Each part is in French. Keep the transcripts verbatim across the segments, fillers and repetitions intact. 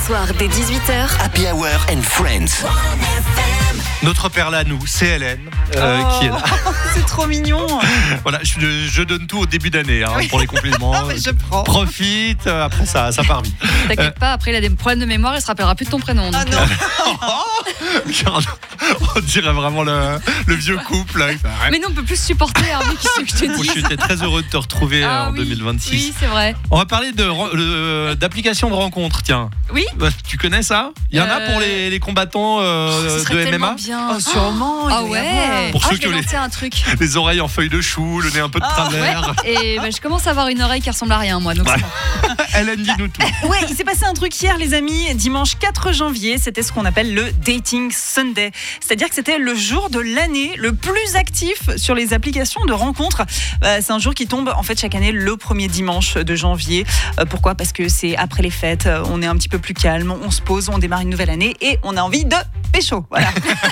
soir dès dix-huit heures. Happy Hour and Friends. Notre père là, nous, c'est Hélène euh, Oh, qui est là. c'est trop mignon. Voilà, je, je donne tout au début d'année hein, pour les compliments. Ah, mais je prends. Profite, euh, après ça, ça part vite. T'inquiète Euh. pas, après il a des problèmes de mémoire, il se rappellera plus de ton prénom. Ah donc, non. euh, On dirait vraiment le, le vieux couple. Là. Mais nous on peut plus se supporter, Hervé, qu'est-ce que je te Moi, dis. j'étais très heureux de te retrouver euh, Ah en oui, deux mille vingt-six. Oui, c'est vrai. On va parler de, euh, d'applications de rencontres, tiens. Oui. Bah, tu connais ça? Il y en a Euh, pour les, les combattants euh, Ce de serait M M tellement A? bien. Oh, sûrement. Ah il doit y ouais. avoir. Pour Ah, ceux je qui vais ont les- lancer un truc. Les oreilles en feuille de chou, le nez un peu de Ah, travers. Et bah, je commence à avoir une oreille qui ressemble à rien, moi. Donc Ouais. c'est bon. Hélène, dis-nous tout. Ouais, il s'est passé un truc hier, les amis. Dimanche quatre janvier, c'était ce qu'on appelle le Dating Sunday. C'est-à-dire que c'était le jour de l'année le plus actif sur les applications de rencontres. Euh, c'est un jour qui tombe, en fait, chaque année, le premier dimanche de janvier. Euh, pourquoi ? Parce que c'est après les fêtes, euh, on est un petit peu plus calme, on se pose, on démarre une nouvelle année et on a envie de pécho. Voilà.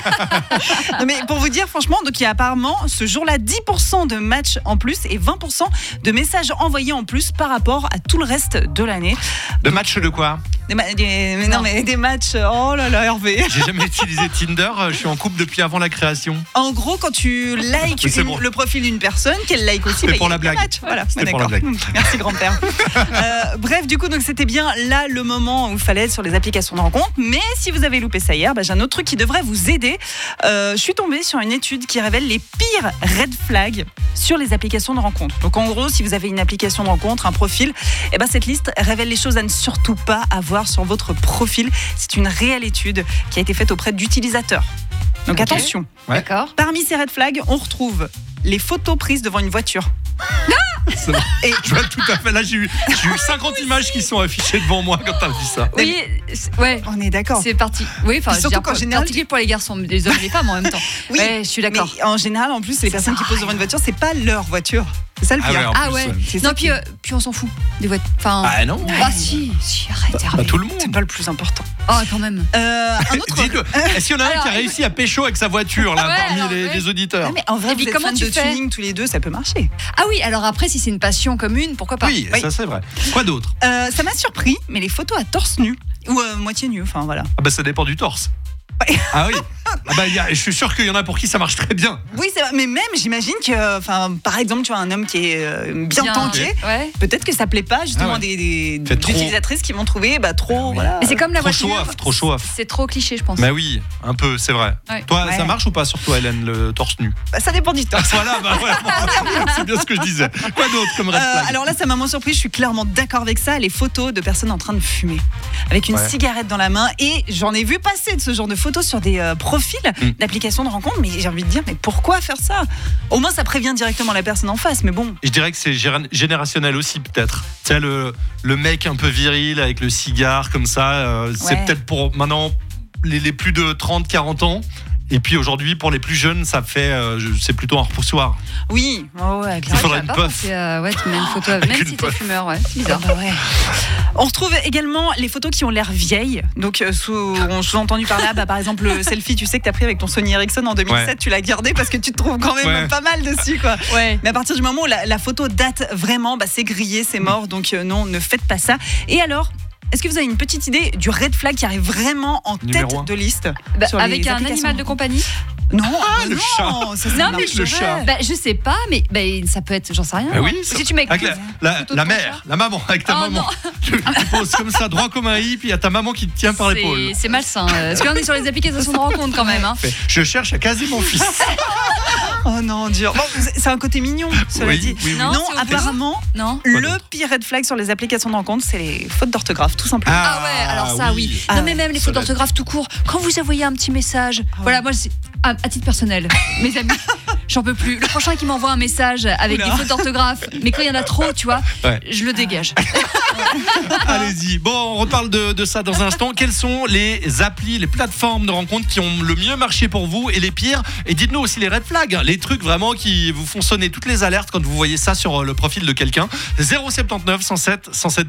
Non, mais pour vous dire, franchement, donc il y a apparemment ce jour-là dix pour cent de matchs en plus et vingt pour cent de messages envoyés en plus par rapport à tout le reste de l'année. De match de quoi? Des, ma- des- mais non, Non. mais des matchs. Oh là là, Hervé. J'ai jamais utilisé Tinder, je suis en couple depuis avant la création. En gros, quand tu likes Mais c'est une- bon. le profil d'une personne, qu'elle like aussi, C'était bah, pour il y a la des blague. matchs. Voilà, C'était ouais, pour la d'accord. blague. Merci grand-père. Euh, bref, du coup, donc c'était bien là le moment où il fallait être sur les applications de rencontre. Mais si vous avez loupé ça hier, bah, j'ai un autre truc qui devrait vous aider. Euh, je suis tombée sur une étude qui révèle les pires red flags sur les applications de rencontre. Donc en gros, si vous avez une application de rencontre, un profil, eh ben, cette liste révèle les choses à ne surtout pas avoir sur votre profil. C'est une réelle étude qui a été faite auprès d'utilisateurs. Donc Ok. attention. Ouais. D'accord. Parmi ces red flags, on retrouve les photos prises devant une voiture. C'est bon. Et- Je vois tout à fait. Là, j'ai eu, j'ai eu cinquante images qui sont affichées devant moi quand t'as dit ça. Oui, c'est- ouais. On est d'accord. C'est parti. Oui, enfin, je veux Surtout dire, qu'en pour- général, particulier pour les garçons, mais les hommes et les femmes en même temps. Oui, Ouais, je suis d'accord. Mais en général, en plus, les Ça personnes sert qui à posent devant une voiture, c'est pas leur voiture. C'est ça le Ah pire. ouais, en Ah plus, ouais. ouais. C'est ça Non, qui- puis, euh, puis on s'en fout des voitures. Enfin. Ah non. Ah si, si, arrête, Hervé. Pas tout le monde. C'est pas le plus important. Oh, quand même. Euh, un autre. Dis-le. Est-ce qu'il y en a un Alors, qui a réussi à pécho avec sa voiture là Ouais, parmi alors, les, ouais. les auditeurs? Ah, mais en vrai, Et puis vous êtes comment fans tu de fais tuning tous les deux, ça peut marcher. Ah oui, alors après, si c'est une passion commune, pourquoi pas? Oui, Oui. ça c'est vrai. Quoi d'autre? Euh, ça m'a surpris, mais les photos à torse nu ou euh, moitié nu, enfin voilà. Ah bah ça dépend du torse. Ouais. Ah oui. Ah bah, y a- je suis sûr qu'il y en a pour qui ça marche très bien. Oui, c'est vrai, mais même, j'imagine que, enfin, par exemple, tu vois un homme qui est euh, bien, tanké. Ouais. Peut-être que ça plaît pas justement Ah ouais. des, des Fait trop. utilisatrices qui vont trouver bah, trop. Voilà. Mais c'est comme la Trop voiture. show off, trop show off. C'est trop cliché, je pense. Bah oui, un peu, c'est vrai. Ouais. Toi, Ouais. ça marche ou pas sur toi, Hélène, le torse nu? Bah, ça dépend du temps. Voilà, bah voilà. C'est bien ce que je disais. Quoi d'autre comme red Euh, flag? alors là, ça m'a moins surpris. Je suis clairement d'accord avec ça. Les photos de personnes en train de fumer, avec une Ouais. cigarette dans la main. Et j'en ai vu passer de ce genre de photos sur des euh, profils Mm. d'applications de rencontres. Mais j'ai envie de dire, mais pourquoi faire ça? Au moins, ça prévient directement la personne en face. Mais bon, Je dirais que c'est géra- générationnel aussi, peut-être. Tu sais, le, le mec un peu viril avec le cigare comme ça, euh, c'est Ouais. peut-être pour maintenant les, les plus de trente quarante ans. Et puis aujourd'hui, pour les plus jeunes, ça fait, euh, je- c'est plutôt un repoussoir. oui, oh, ouais, Il clairement. faudrait j'avais une pas puff. pensé à- ouais, tu mets une photo, Avec même une si t'es puff. fumeur, ouais, c'est bizarre. Ah bah ouais. On retrouve également les photos qui ont l'air vieilles. Donc, euh, sous, on sous-entendu par là, bah, par exemple, le selfie, tu sais que tu as pris avec ton Sony Ericsson en deux mille sept, Ouais. tu l'as gardé parce que tu te trouves quand même Ouais. pas mal dessus, quoi. Ouais. Mais à partir du moment où la, la photo date vraiment, bah, c'est grillé, c'est mort. Donc, euh, non, ne faites pas ça. Et alors, est-ce que vous avez une petite idée du red flag qui arrive vraiment en Numéro tête un. de liste Bah, sur les avec un applications animal de compagnie? Non, Ah, bah le non, chat. ça, ça Non, mais marche le jamais. chat. Bah, je sais pas, mais bah, ça peut être, j'en sais rien. Bah oui, Si ça- tu mets avec la, la, photo de la ton mère, chat. la maman, avec ta Oh, maman. non. Tu, tu poses comme ça, droit comme un hip, il y a ta maman qui te tient par l'épaule. C'est- C'est malsain. euh, Parce qu'on est sur les applications de rencontre quand même. Hein. Fait, je cherche à caser mon fils. Oh non, dur. Bon, c'est un côté mignon, cela Oui, dit. oui, oui. Non, Non, c'est au plaisir. apparemment, Non? le d'autre pire red flag sur les applications de rencontre, c'est les fautes d'orthographe, tout simplement. Ah ouais, alors ça oui. Ah non ouais. mais même les Ça fautes va. d'orthographe tout court. Quand vous envoyez un petit message, ouais. voilà, moi c'est à, à titre personnel, mes amis, j'en peux plus. Le prochain qui m'envoie un message avec Oula. des fautes d'orthographe, mais quand il y en a trop, tu vois, Ouais. je le dégage. Allez-y. Bon, on reparle de, de ça dans un instant. Quelles sont les applis, les plateformes de rencontres qui ont le mieux marché pour vous et les pires? Et dites-nous aussi les red flags, les trucs vraiment qui vous font sonner toutes les alertes quand vous voyez ça sur le profil de quelqu'un. zéro sept neuf cent sept cent sept